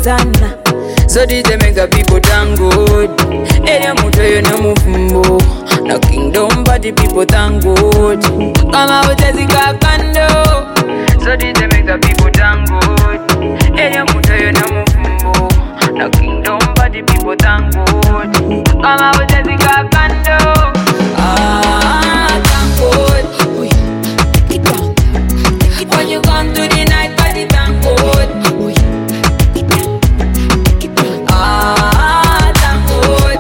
Zana. So DJ make the people thank God. Area muto yo no mufumbo. No kingdom but the people thank God. Come out Jessica Kando. So DJ make the people thank God. Area muto yo no mufumbo. No kingdom but the people thank God. Come out Jessica Kando. Thank God. When you come to the night party, thank God. Thank God.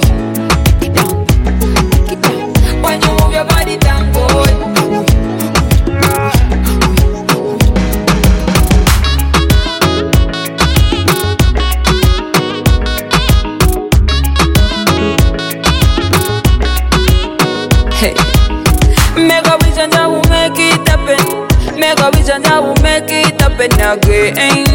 When you move your body, thank God. Hey, make a vision that will make it happen. Make a vision that will make it happen again.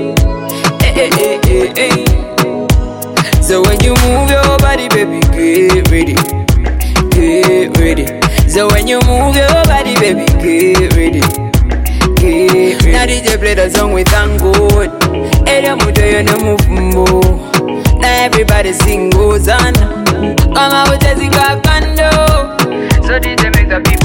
Hey. So when you move your body, baby, get ready. Get ready. So when you move your body, baby, get ready. Get ready. Now DJ play the song with thank God. Area muto yo no mufumbo. Now everybody sing goes on. Come out with Jessica Kando. So DJ make the people